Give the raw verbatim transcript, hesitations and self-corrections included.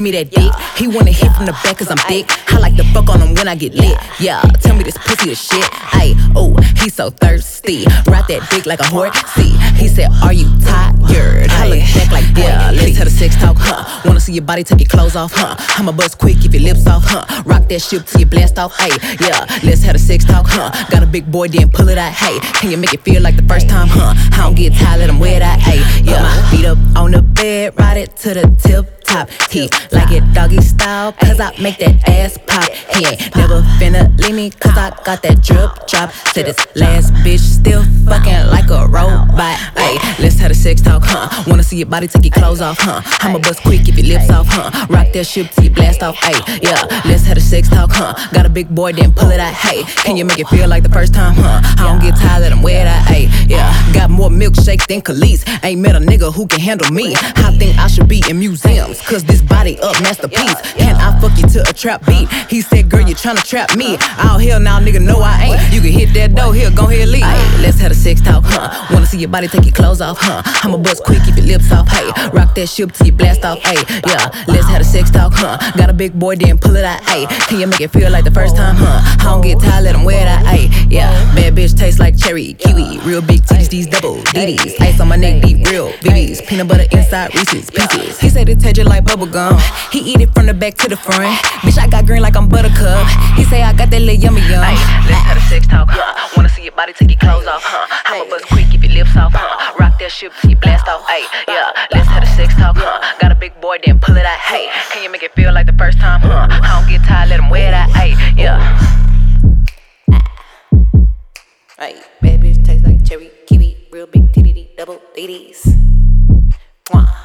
me that dick. He wanna hit from the back cause I'm thick. I like to fuck on him when I get lit. Yeah, tell me this pussy is shit. Ayy, oh, he so thirsty. Ride that dick like a horse. See, he said, are you tired? I look back like, yeah, let's have the sex talk, huh? Wanna see your body take your clothes off, huh? I'ma bust quick, keep your lips off, huh? Rock that shit till you blast off, ayy, yeah, let's have the sex talk, huh? Got a big boy, then pull it out, hey. Can you make it feel like the first time, huh? I don't get tired, let him wear that, ayy, yeah. Put my feet up on the bed, ride it to the tip. Top. He like it doggy style, cause I make that ass pop. He ain't never finna leave me, cause I got that drip drop. Said this last bitch still fucking like a robot. Ayy, let's have the sex talk, huh? Wanna see your body take your clothes off, huh? I'ma bust quick, keep your lips off, huh? Rock that shit till you blast off, ayy, yeah. Let's have the sex talk, huh? Got a big boy, then pull it out, hey. Can you make it feel like the first time, huh? I don't get tired, let him wear that, ayy, yeah. Got more milkshake than Khalees. Ain't met a nigga who can handle me. I think I should be in museums, cause this body up masterpiece. Can I fuck you to a trap beat? He said, girl, you tryna trap me. Oh hell now, nigga, no I ain't. You can hit that door, here, go ahead, leave. Ay, let's have a sex talk, huh? Wanna see your body take your clothes off, huh? I'ma bust quick, keep your lips off, hey. Rock that shit till you blast off, hey. Yeah, let's have a sex talk, huh? Got a big boy, then pull it out, hey. Can you make it feel like the first time, huh? I don't get tired, let him wear that, hey. Yeah, bad bitch taste like cherry, kiwi. Real big titties, these double D's. Ice on my neck, deep, real B B's. Peanut butter inside Reese's Pieces. He said it taste just like bubble gum. He eat it from the back to the front. Bitch, I got green like I'm buttercup. He say I got that little yummy yum. Ay, let's have a sex talk, huh? Wanna see your body take your clothes off, huh? I'ma bust quick, keep your lips off, huh? Rock that shit till you blast off, ay, yeah. Let's have a sex talk, huh? Got a big boy, then pull it out, hey. Can you make it feel like the first time, huh? I don't get tired, let him wear that, ay, yeah. Ay, bad bitch taste like cherry, kiwi, real big titty, double ladies. Mwah.